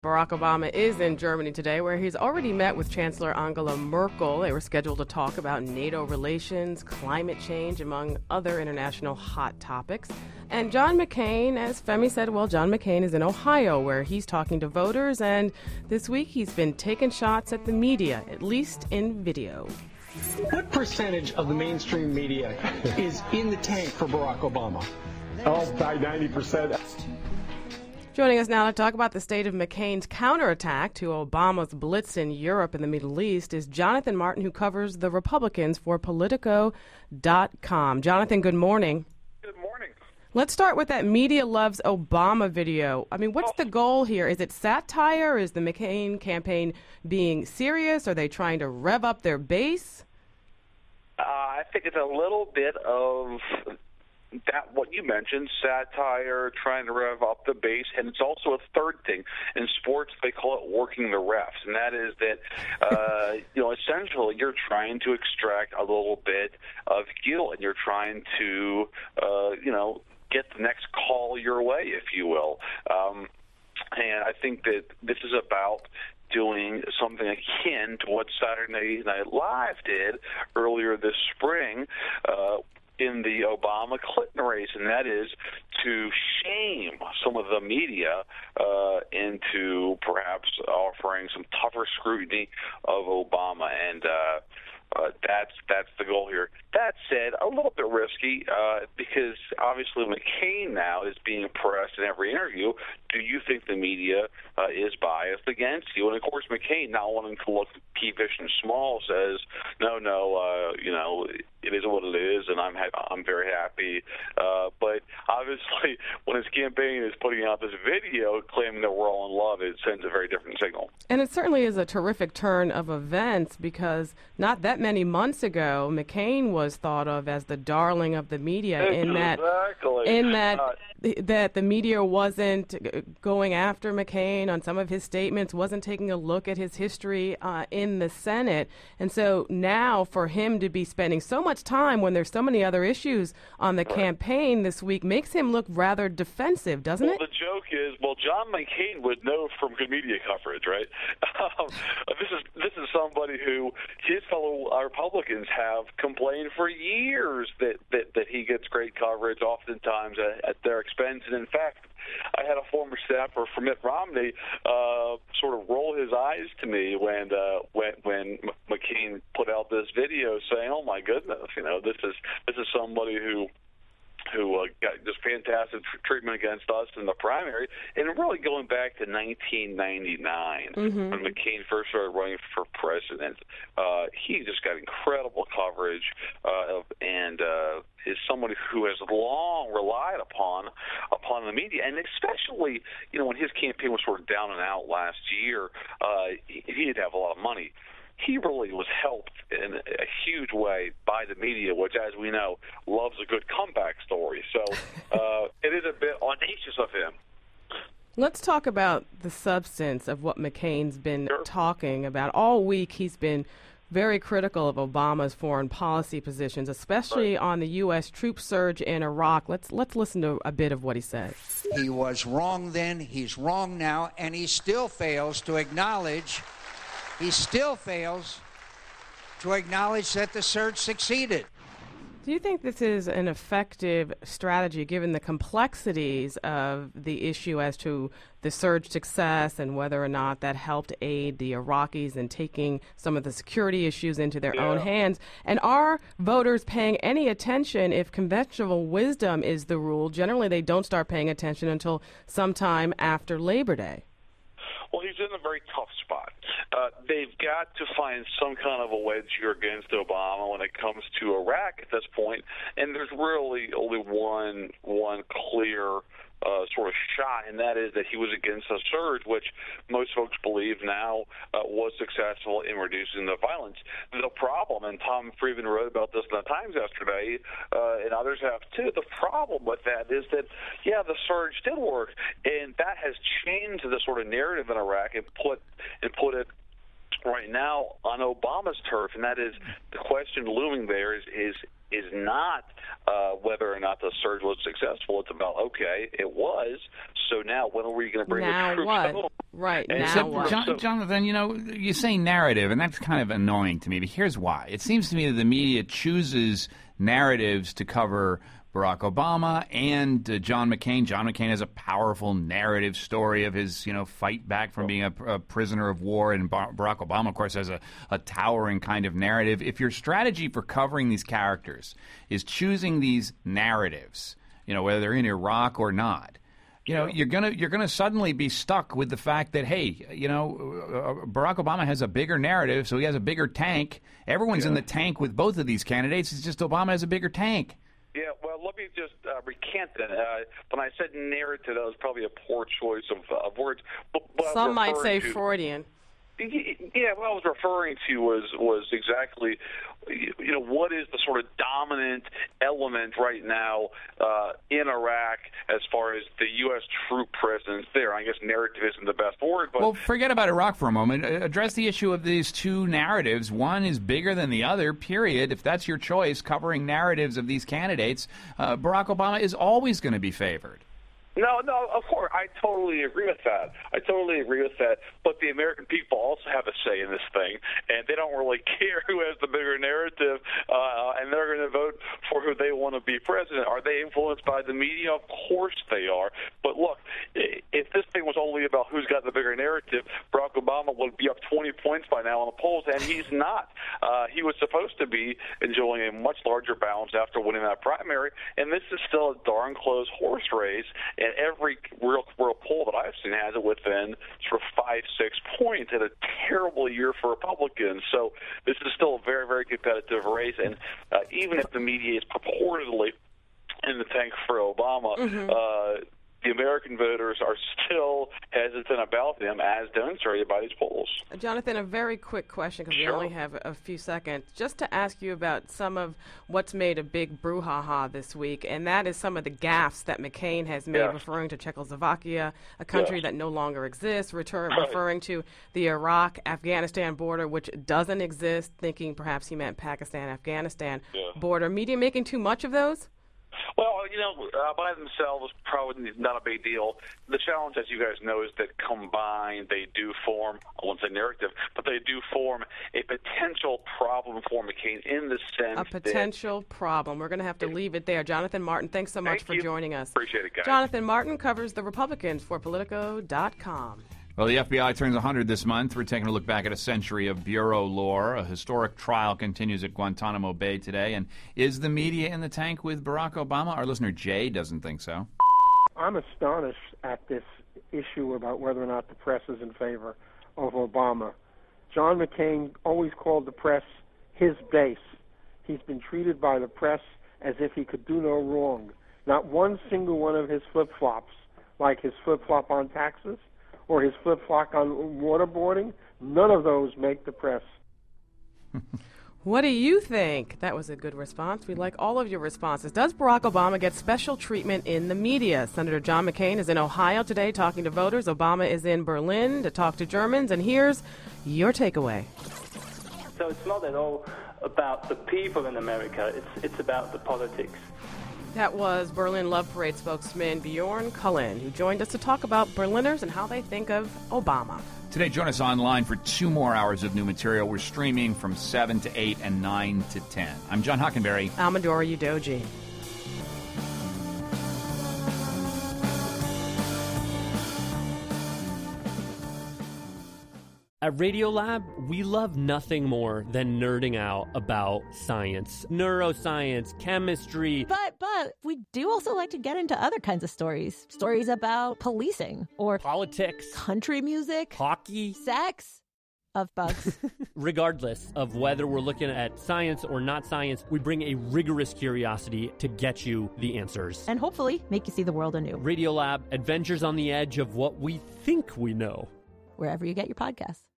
Barack Obama is in Germany today, where he's already met with Chancellor Angela Merkel. They were scheduled to talk about NATO relations, climate change, among other international hot topics. And John McCain, as Femi said, John McCain is in Ohio, where he's talking to voters. And this week he's been taking shots at the media, at least in video. What percentage of the mainstream media is in the tank for Barack Obama? Oh, by 90%. Joining us now to talk about the state of McCain's counterattack to Obama's blitz in Europe and the Middle East is Jonathan Martin, who covers the Republicans for Politico.com. Jonathan, good morning. Good morning. Let's start with that Media Loves Obama video. I mean, what's the goal here? Is it satire? Is the McCain campaign being serious? Are they trying to rev up their base? I think it's a little bit of that, what you mentioned, satire, trying to rev up the base, and it's also a third thing. In sports, they call it working the refs, and that is that, essentially you're trying to extract a little bit of guilt, and you're trying to, get the next call your way, if you will. And I think that this is about doing something akin to what Saturday Night Live did earlier this spring, in the Obama-Clinton race, and that is to shame some of the media into perhaps offering some tougher scrutiny of Obama, and that's the goal here. That said, a little bit risky because obviously McCain now is being pressed in every interview. Do you think the media is biased against you? And of course, McCain, not wanting to look peevish and small, says, no, it is what it is, and I'm very happy. But obviously, when his campaign is putting out this video claiming that we're all in love, it sends a very different signal. And it certainly is a terrific turn of events because not that many months ago, McCain was thought of as the darling of the media that the media wasn't going after McCain on some of his statements, wasn't taking a look at his history in the Senate. And so now for him to be spending so much time when there's so many other issues on the campaign this week makes him look rather defensive, doesn't it? The joke is, John McCain would know from good media coverage, right? This is somebody who his fellow Republicans have complained for years that he gets great coverage, oftentimes at their expense. And in fact, I had a former staffer for Mitt Romney sort of roll his eyes to me when McCain put out this video saying, "Oh my goodness, this is somebody who got just fantastic treatment against us in the primary," and really going back to 1999 when McCain first started running for president. He just got incredible coverage, and is somebody who has long relied upon the media, and especially when his campaign was sort of down and out last year, he didn't have a lot of money. He really was helped in a huge way by the media, which, as we know, loves a good comeback story. So it is a bit audacious of him. Let's talk about the substance of what McCain's been talking about. All week he's been very critical of Obama's foreign policy positions, especially on the U.S. troop surge in Iraq. Let's listen to a bit of what he said. He was wrong then, he's wrong now, and he still fails to acknowledge that the surge succeeded. Do you think this is an effective strategy given the complexities of the issue as to the surge success and whether or not that helped aid the Iraqis in taking some of the security issues into their own hands? And are voters paying any attention if conventional wisdom is the rule? Generally, they don't start paying attention until sometime after Labor Day. Well, he's in a very tough spot. They've got to find some kind of a wedge here against Obama when it comes to Iraq at this point, and there's really only one clear sort of shot, and that is that he was against the surge, which most folks believe now was successful in reducing the violence. The problem, and Tom Friedman wrote about this in the Times yesterday, and others have too, the problem with that is that, the surge did work, and that has changed the sort of narrative in Iraq and put it right now on Obama's turf, and that is the question looming there is is not whether or not the surge was successful. It's about, okay, it was, so now when are we going to bring the troops home? Right, And now what? Jonathan, you say narrative, and that's kind of annoying to me, but here's why. It seems to me that the media chooses narratives to cover Barack Obama and John McCain. John McCain has a powerful narrative story of his, fight back from being a prisoner of war, and Barack Obama, of course, has a towering kind of narrative. If your strategy for covering these characters is choosing these narratives, whether they're in Iraq or not, you're gonna suddenly be stuck with the fact that, hey, Barack Obama has a bigger narrative, so he has a bigger tank. Everyone's in the tank with both of these candidates. It's just Obama has a bigger tank. Yeah, well, let me just recant that. When I said narrative, that was probably a poor choice of words. But some might say Freudian. Yeah, what I was referring to was exactly, what is the sort of dominant element right now in Iraq as far as the U.S. troop presence there? I guess narrative isn't the best word, but... Well, forget about Iraq for a moment. Address the issue of these two narratives. One is bigger than the other, period. If that's your choice, covering narratives of these candidates, Barack Obama is always going to be favored. No, of course, I totally agree with that. But the American people also have a say in this thing, and they don't really care who has the bigger narrative, and they're going to vote for who they want to be president. Are they influenced by the media? Of course they are. But look, if this thing was only about who's got the bigger narrative, Barack Obama would be up 20 points by now in the polls, and he's not. He was supposed to be enjoying a much larger balance after winning that primary, and this is still a darn close horse race. And every real poll that I've seen has it within sort of 5-6 points, and a terrible year for Republicans. So this is still a very, very competitive race. And even if the media is purportedly in the tank for Obama, the American voters are still hesitant about them, as demonstrated by these polls. Jonathan, a very quick question, because we only have a few seconds, just to ask you about some of what's made a big brouhaha this week, and that is some of the gaffes that McCain has made, referring to Czechoslovakia, a country that no longer exists, referring to the Iraq-Afghanistan border, which doesn't exist, thinking perhaps he meant Pakistan-Afghanistan border. Media making too much of those? Well, by themselves, probably not a big deal. The challenge, as you guys know, is that combined they do form, I won't say narrative, but they do form a potential problem for McCain in the sense a potential problem. We're going to have to leave it there. Jonathan Martin, thanks so much for joining us. Appreciate it, guys. Jonathan Martin covers the Republicans for Politico.com. Well, the FBI turns 100 this month. We're taking a look back at a century of bureau lore. A historic trial continues at Guantanamo Bay today. And is the media in the tank with Barack Obama? Our listener Jay doesn't think so. I'm astonished at this issue about whether or not the press is in favor of Obama. John McCain always called the press his base. He's been treated by the press as if he could do no wrong. Not one single one of his flip-flops, like his flip-flop on taxes, or his flip-flop on waterboarding, none of those make the press. What do you think? That was a good response. We'd like all of your responses. Does Barack Obama get special treatment in the media? Senator John McCain is in Ohio today talking to voters. Obama is in Berlin to talk to Germans. And here's your takeaway. So it's not at all about the people in America. It's about the politics. That was Berlin Love Parade spokesman Bjorn Cullen, who joined us to talk about Berliners and how they think of Obama. Today, join us online for 2 more hours of new material. We're streaming from 7 to 8 and 9 to 10. I'm John Hockenberry. I'm Adora Udoji. At Radiolab, we love nothing more than nerding out about science, neuroscience, chemistry. But we do also like to get into other kinds of stories. Stories about policing or politics, country music, hockey, sex, of bugs. Regardless of whether we're looking at science or not science, we bring a rigorous curiosity to get you the answers. And hopefully make you see the world anew. Radiolab, adventures on the edge of what we think we know. Wherever you get your podcasts.